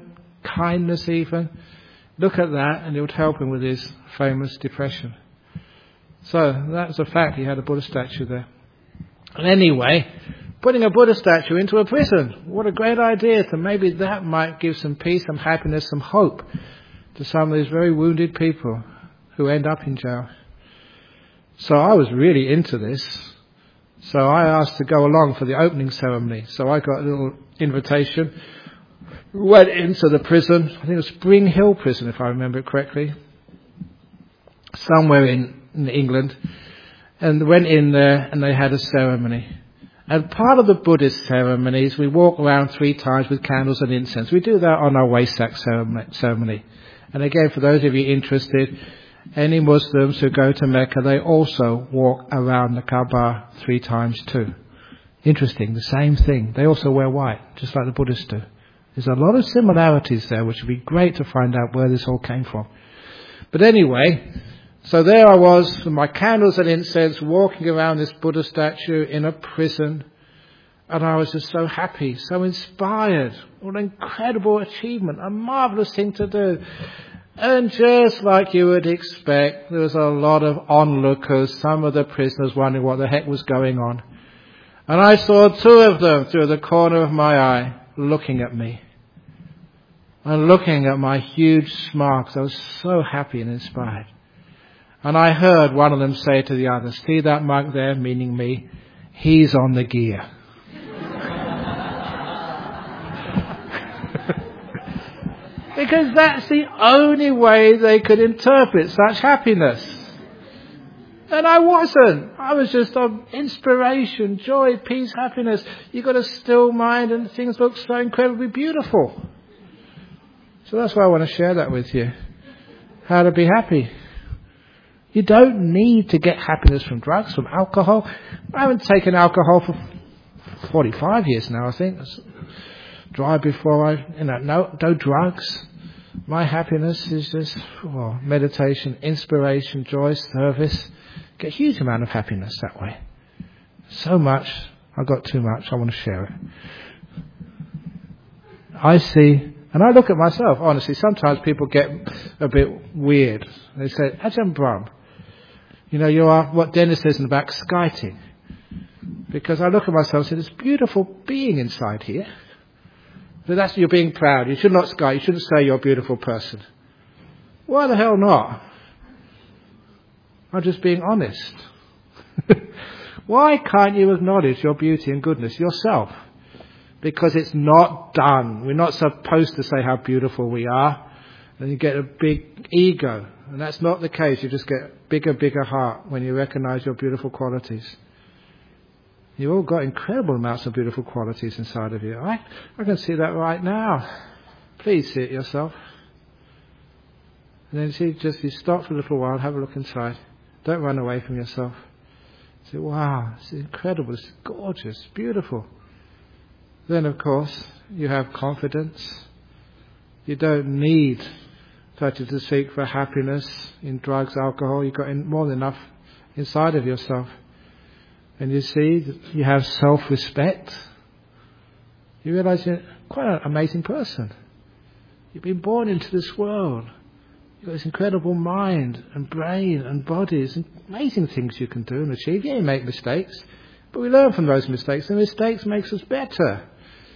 kindness even. Look at that, and it would help him with his famous depression. So that was a fact. He had a Buddha statue there. And anyway, putting a Buddha statue into a prison. What a great idea. So maybe that might give some peace, some happiness, some hope to some of these very wounded people who end up in jail. So I was really into this. So I asked to go along for the opening ceremony. So I got a little invitation. Went into the prison. I think it was Spring Hill Prison, if I remember it correctly. Somewhere in England. And went in there and they had a ceremony. And part of the Buddhist ceremonies, we walk around 3 times with candles and incense. We do that on our Wesak ceremony. And again, for those of you interested, any Muslims who go to Mecca, they also walk around the Kaaba 3 times too. Interesting, the same thing. They also wear white, just like the Buddhists do. There's a lot of similarities there, which would be great to find out where this all came from. But anyway, so there I was with my candles and incense walking around this Buddha statue in a prison. And I was just so happy, so inspired. What an incredible achievement, a marvellous thing to do. And just like you would expect, there was a lot of onlookers, some of the prisoners wondering what the heck was going on. And I saw 2 of them through the corner of my eye looking at me. And looking at my huge smile, because I was so happy and inspired. And I heard one of them say to the other, "See that monk there," meaning me, "he's on the gear." Because that's the only way they could interpret such happiness. And I wasn't. I was just on inspiration, joy, peace, happiness. You've got a still mind and things look so incredibly beautiful. So that's why I want to share that with you. How to be happy. You don't need to get happiness from drugs, from alcohol. I haven't taken alcohol for 45 years now, I think. Dry before no drugs. My happiness is just meditation, inspiration, joy, service. Get a huge amount of happiness that way. So much, I got too much, I want to share it. I see, and I look at myself, honestly, sometimes people get a bit weird. They say, Ajahn Brahm, you are what Dennis says in the back, skiting. Because I look at myself and say, there's a beautiful being inside here. But that's you're being proud. You should not skite. You shouldn't say you're a beautiful person. Why the hell not? I'm just being honest. Why can't you acknowledge your beauty and goodness yourself? Because it's not done. We're not supposed to say how beautiful we are. And you get a big ego. And that's not the case. You just get a bigger heart when you recognize your beautiful qualities. You've all got incredible amounts of beautiful qualities inside of you. I can see that right now. Please see it yourself. And then you stop for a little while, have a look inside. Don't run away from yourself. Say, wow, it's incredible, it's gorgeous, beautiful. Then, of course, you have confidence. You don't need to seek for happiness in drugs, alcohol. You've got more than enough inside of yourself. And you see, that you have self-respect. You realize you're quite an amazing person. You've been born into this world. You've got this incredible mind and brain and bodies and amazing things you can do and achieve. Yeah, you make mistakes, but we learn from those mistakes. And mistakes makes us better.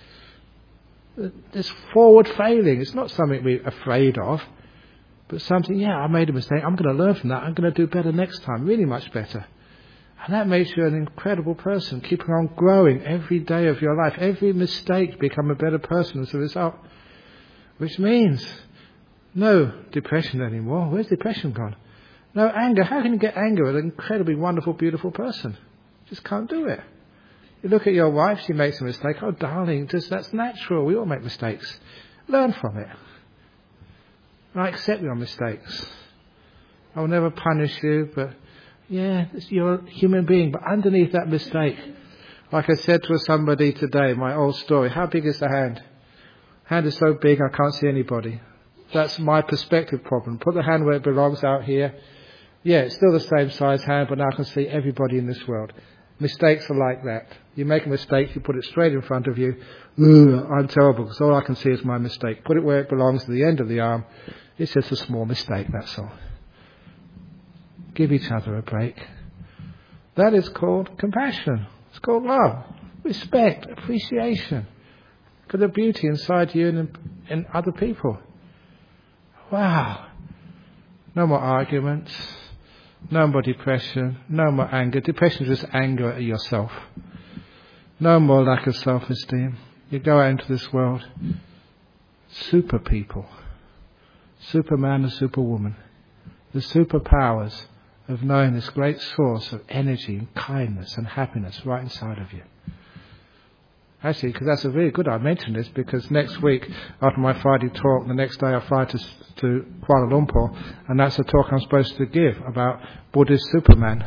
This forward failing, it's not something we're afraid of, but something, I made a mistake. I'm going to learn from that. I'm going to do better next time, really much better. And that makes you an incredible person, keeping on growing every day of your life. Every mistake, become a better person as a result. Which means no depression anymore. Where's depression gone? No anger. How can you get anger with an incredibly wonderful, beautiful person? Just can't do it. You look at your wife, she makes a mistake. Oh, darling, that's natural. We all make mistakes. Learn from it. I accept your mistakes. I will never punish you, but you're a human being, but underneath that mistake, like I said to somebody today, my old story, how big is the hand? Hand is so big I can't see anybody. That's my perspective problem. Put the hand where it belongs out here. Yeah, it's still the same size hand, but now I can see everybody in this world. Mistakes are like that. You make a mistake, you put it straight in front of you. Ooh, I'm terrible, because all I can see is my mistake. Put it where it belongs, to the end of the arm. It's just a small mistake, that's all. Give each other a break. That is called compassion. It's called love, respect, appreciation for the beauty inside you and in other people. Wow. No more arguments. No more depression. No more anger. Depression is just anger at yourself. No more lack of self-esteem. You go out into this world. Super people. Superman and superwoman. The superpowers of knowing this great source of energy and kindness and happiness right inside of you. Actually, because that's a really good I mentioned this, because next week, after my Friday talk, the next day I fly to Kuala Lumpur, and that's the talk I'm supposed to give about Buddhist Superman.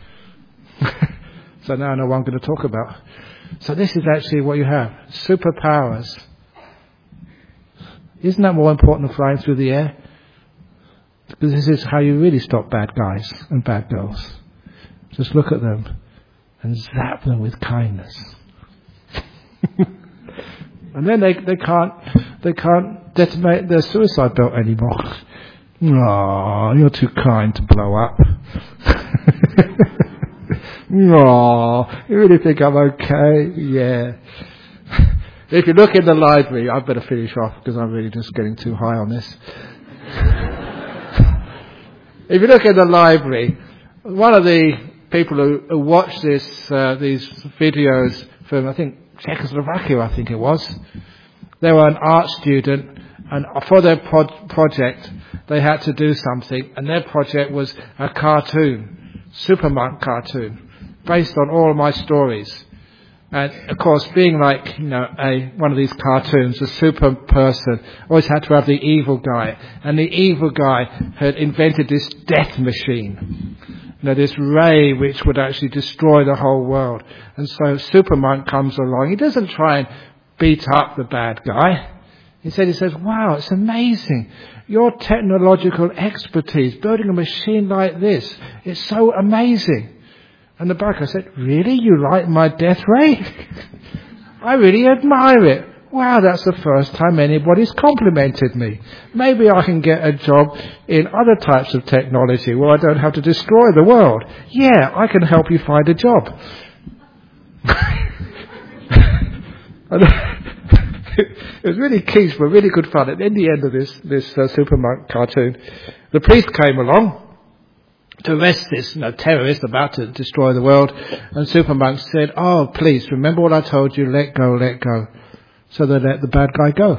So now I know what I'm going to talk about. So this is actually what you have. Superpowers. Isn't that more important than flying through the air? Because this is how you really stop bad guys and bad girls. Just look at them and zap them with kindness. And then they can't detonate their suicide belt anymore. Oh, you're too kind to blow up. Oh, you really think I'm okay? Yeah. If you look in the library, I better finish off because I'm really just getting too high on this. If you look in the library, one of the people who watched these videos from, I think, Czechoslovakia, I think it was. They were an art student, and for their project, they had to do something, and their project was a cartoon, Superman cartoon, based on all of my stories. And of course, being like, one of these cartoons, a super person, always had to have the evil guy. And the evil guy had invented this death machine. This ray which would actually destroy the whole world. And so Superman comes along. He doesn't try and beat up the bad guy. He says, wow, it's amazing. Your technological expertise, building a machine like this, it's so amazing. And the bad guy said, really? You like my death ray? I really admire it. Wow, that's the first time anybody's complimented me. Maybe I can get a job in other types of technology where I don't have to destroy the world. Yeah, I can help you find a job. It was really cute, but really good fun. And in the end of this Superman cartoon, the priest came along to arrest this terrorist about to destroy the world. And Superman said, oh, please, remember what I told you, let go, let go. So they let the bad guy go.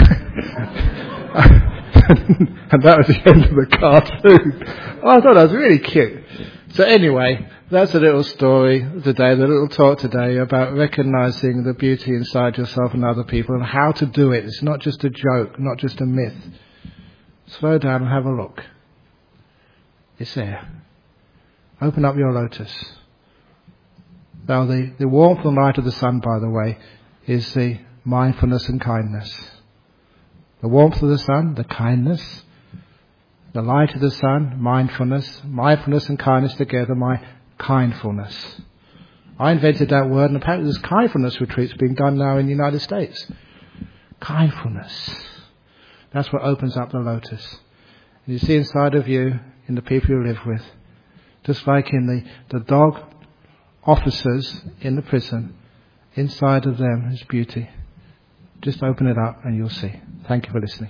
And that was the end of the cartoon. I thought that was really cute. So anyway, that's a little story today, the little talk today about recognizing the beauty inside yourself and other people and how to do it. It's not just a joke, not just a myth. Slow down and have a look. It's there. Open up your lotus. Now the warmth and light of the sun, by the way, is the mindfulness and kindness. The warmth of the sun, the kindness. The light of the sun, mindfulness. Mindfulness and kindness together, my kindfulness. I invented that word, and apparently there's kindfulness retreats being done now in the United States. Kindfulness. That's what opens up the lotus. And you see inside of you, in the people you live with, just like in the dog officers in the prison, inside of them is beauty. Just open it up and you'll see. Thank you for listening.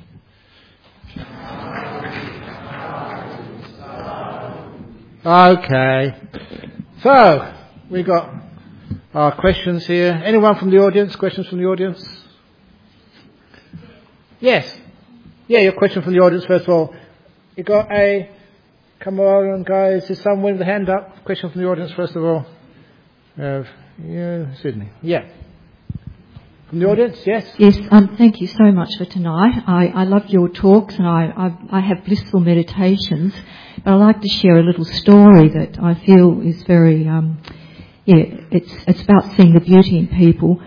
Okay. So, we got our questions here. Anyone from the audience? Questions from the audience? Yes. Yeah, your question from the audience first of all. You got a... Come on, guys. Is someone with a hand up? Question from the audience first of all. Sydney. Yeah. From the audience, yes? Yes, thank you so much for tonight. I love your talks and I have blissful meditations, but I'd like to share a little story that I feel is very, it's about seeing the beauty in people.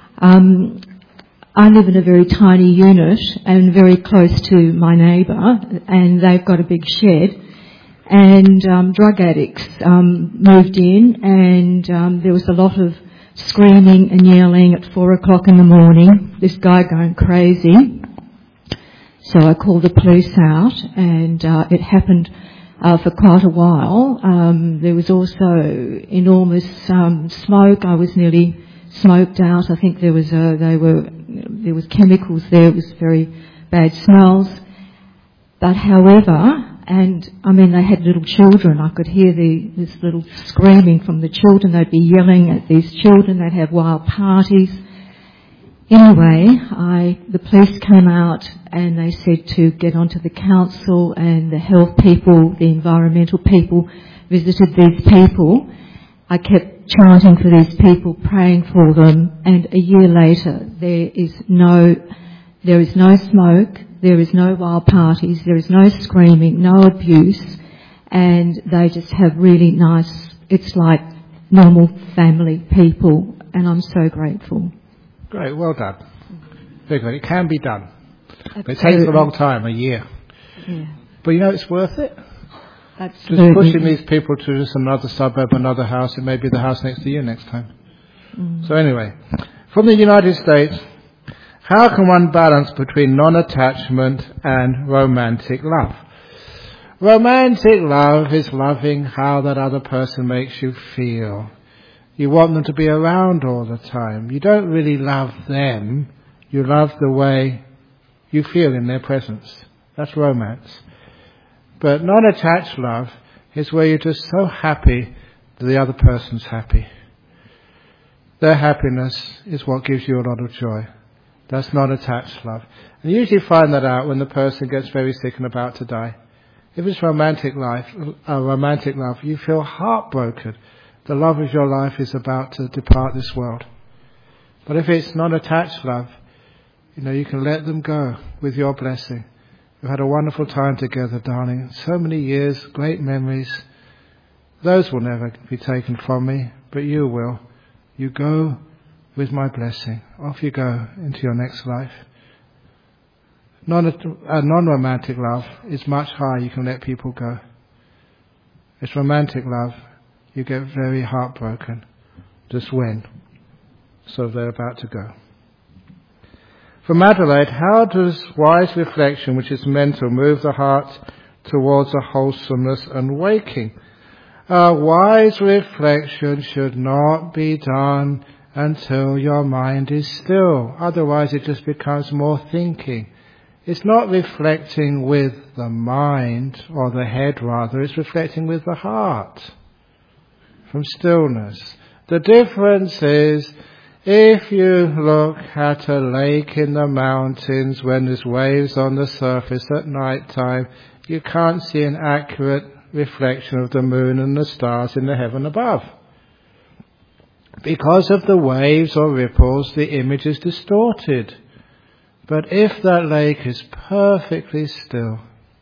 I live in a very tiny unit and very close to my neighbour, and they've got a big shed. and drug addicts moved in, and there was a lot of screaming and yelling at 4 o'clock in the morning, this guy going crazy. So I called the police out, and it happened for quite a while. There was also enormous smoke. I was nearly smoked out. I think there was chemicals there. It was very bad smells. But however, and I mean, they had little children. I could hear this little screaming from the children. They'd be yelling at these children. They'd have wild parties. Anyway, the police came out and they said to get onto the council, and the health people, the environmental people visited these people. I kept chanting for these people, praying for them, and a year later there is no smoke, there is no wild parties, there is no screaming, no abuse, and they just have really nice, it's like normal family people, and I'm so grateful. Great, well done. Very good. It can be done. Absolutely. But it takes a long time, a year. Yeah. But it's worth it. Absolutely. Just pushing these people to just another suburb, another house. It may be the house next to you next time. So anyway, from the United States, how can one balance between non-attachment and romantic love? Romantic love is loving how that other person makes you feel. You want them to be around all the time. You don't really love them. You love the way you feel in their presence. That's romance. But non-attached love is where you're just so happy that the other person's happy. Their happiness is what gives you a lot of joy. That's non-attached love. And you usually find that out when the person gets very sick and about to die. If it's romantic love, you feel heartbroken. The love of your life is about to depart this world. But if it's non-attached love, you can let them go with your blessing. We've had a wonderful time together, darling. So many years, great memories. Those will never be taken from me, but you will. You go with my blessing. Off you go into your next life. Non-romantic love is much higher. You can let people go. It's romantic love. You get very heartbroken just when. So they're about to go. From Adelaide, how does wise reflection, which is mental, move the heart towards a wholesomeness and waking? Wise reflection should not be done until your mind is still. Otherwise it just becomes more thinking. It's not reflecting with the mind, or the head rather, it's reflecting with the heart. From stillness. The difference is, if you look at a lake in the mountains when there's waves on the surface at night time, you can't see an accurate reflection of the moon and the stars in the heaven above. Because of the waves or ripples, the image is distorted. But if that lake is perfectly still,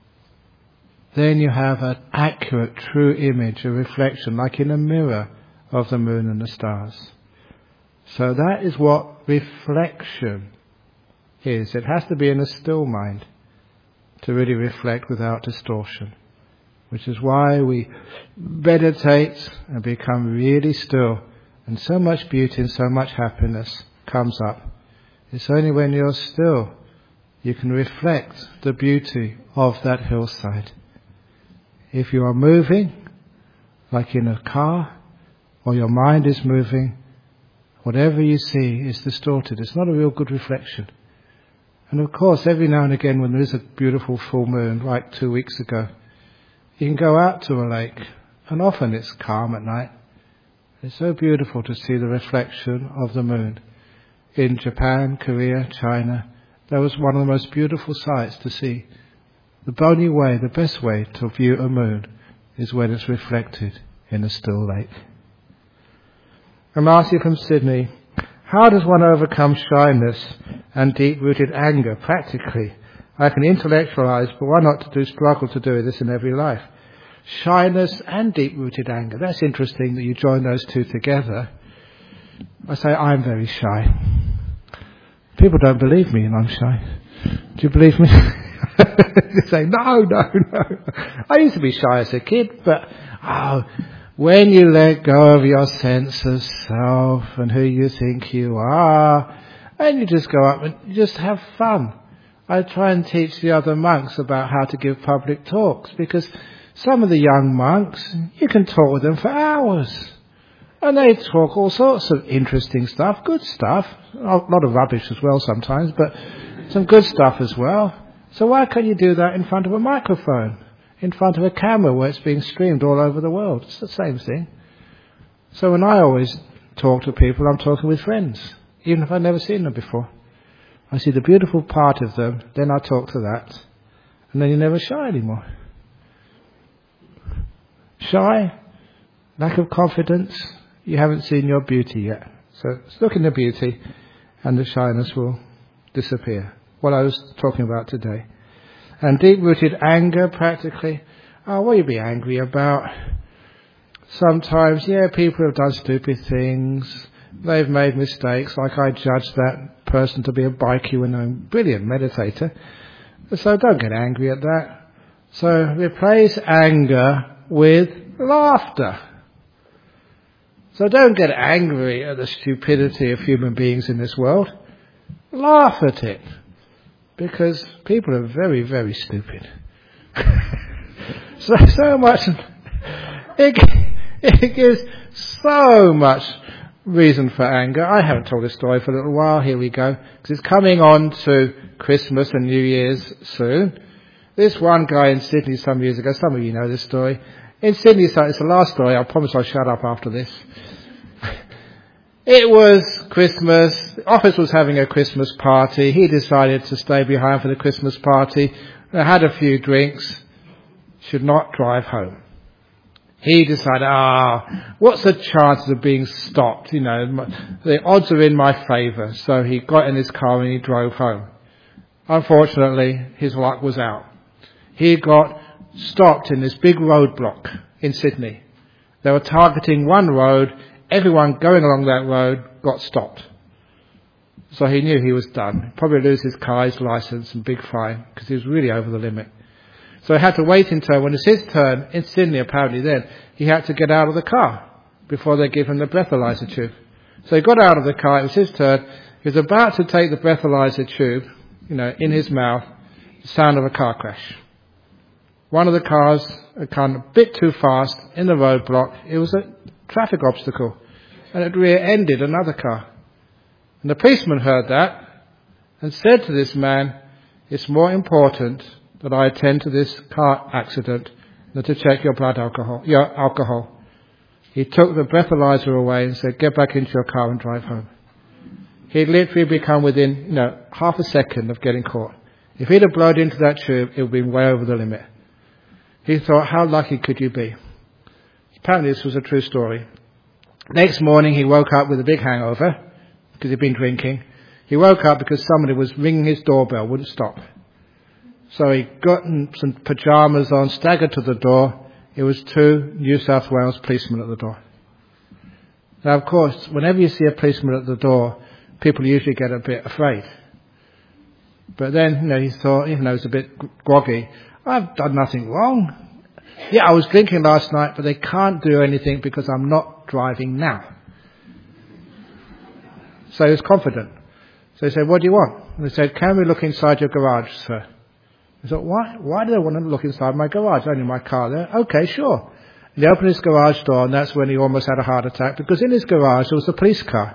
then you have an accurate, true image, a reflection, like in a mirror, of the moon and the stars. So that is what reflection is. It has to be in a still mind to really reflect without distortion. Which is why we meditate and become really still, and so much beauty and so much happiness comes up. It's only when you're still you can reflect the beauty of that hillside. If you are moving, like in a car, or your mind is moving, whatever you see is distorted. It's not a real good reflection. And of course, every now and again when there is a beautiful full moon, like 2 weeks ago, you can go out to a lake, and often it's calm at night. It's so beautiful to see the reflection of the moon. In Japan, Korea, China, that was one of the most beautiful sights to see. The only way, the best way to view a moon is when it's reflected in a still lake. And Marcy from Sydney, how does one overcome shyness and deep-rooted anger practically? I can intellectualize, but why not struggle to do this in every life? Shyness and deep-rooted anger. That's interesting that you join those two together. I say I'm very shy. People don't believe me and I'm shy. Do you believe me? You say, no. I used to be shy as a kid, but when you let go of your sense of self and who you think you are, and you just go up and you just have fun. I try and teach the other monks about how to give public talks, because some of the young monks, you can talk with them for hours. And they talk all sorts of interesting stuff, good stuff. A lot of rubbish as well sometimes, but some good stuff as well. So why can't you do that in front of a microphone, in front of a camera where it's being streamed all over the world? It's the same thing. So when I always talk to people, I'm talking with friends, even if I've never seen them before. I see the beautiful part of them, then I talk to that, and then you're never shy anymore. Shy, lack of confidence, you haven't seen your beauty yet. So look in the beauty and the shyness will disappear. What I was talking about today. And deep-rooted anger, practically. What will you be angry about? Sometimes, people have done stupid things. They've made mistakes, like I judged that person to be a bikie when I'm a brilliant meditator. So don't get angry at that. So replace anger with laughter. So don't get angry at the stupidity of human beings in this world. Laugh at it. Because people are very, very stupid. so much, it gives so much reason for anger. I haven't told this story for a little while. Here we go. Because it's coming on to Christmas and New Year's soon. This one guy in Sydney some years ago, some of you know this story. In Sydney, it's the last story. I promise I'll shut up after this. It was Christmas. The office was having a Christmas party. He decided to stay behind for the Christmas party. They had a few drinks. Should not drive home. He decided, what's the chances of being stopped? The odds are in my favour. So he got in his car and he drove home. Unfortunately, his luck was out. He got stopped in this big roadblock in Sydney. They were targeting one road. Everyone going along that road got stopped. So he knew he was done. He'd probably lose his car, his licence and big fine, because he was really over the limit. So he had to wait until when it's his turn, in Sydney apparently then, he had to get out of the car before they give him the breathalyzer tube. So he got out of the car, it was his turn. He was about to take the breathalyzer tube, in his mouth, the sound of a car crash. One of the cars had come a bit too fast in the roadblock. It was a traffic obstacle, and it rear-ended another car. And the policeman heard that and said to this man, it's more important that I attend to this car accident than to check your alcohol. He took the breathalyzer away and said, get back into your car and drive home. He'd literally become within, half a second of getting caught. If he'd have blown into that tube, it would have been way over the limit. He thought, how lucky could you be? Apparently this was a true story. Next morning he woke up with a big hangover because he'd been drinking. He woke up because somebody was ringing his doorbell, wouldn't stop. So he got some pyjamas on, staggered to the door. It was 2 New South Wales policemen at the door. Now of course, whenever you see a policeman at the door, people usually get a bit afraid. But then, he thought, even though he was a bit groggy, I've done nothing wrong. Yeah, I was drinking last night, but they can't do anything because I'm not driving now. So he was confident. So he said, what do you want? And they said, can we look inside your garage, sir? He thought, why do they want to look inside my garage? Only my car there. Okay, sure. And he opened his garage door, and that's when he almost had a heart attack, because in his garage there was a police car.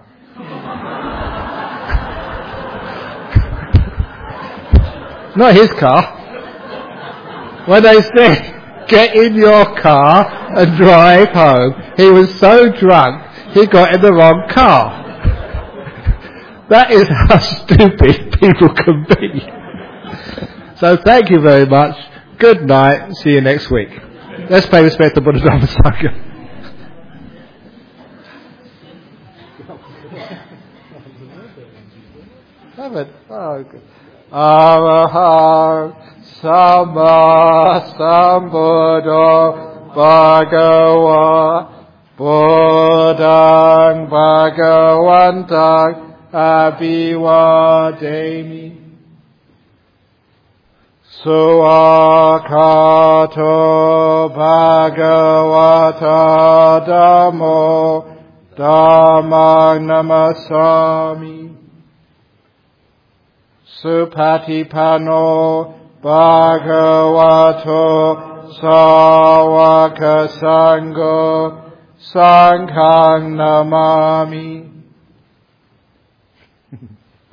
Not his car. When they said, get in your car and drive home, he was so drunk, he got in the wrong car. That is how stupid people can be. So thank you very much. Good night. See you next week. Let's pay respect to Buddha Dhamma Sangha. Have it. Oh, good. Arahant Sama Sambuddho Bhagava Buddhang Bhagavantang Abhivademi. Suakato Bhagavata Dhammo Dhammang Namasami. Supatipano Bhagavato Sāvaka Sangho Sanghang Namami.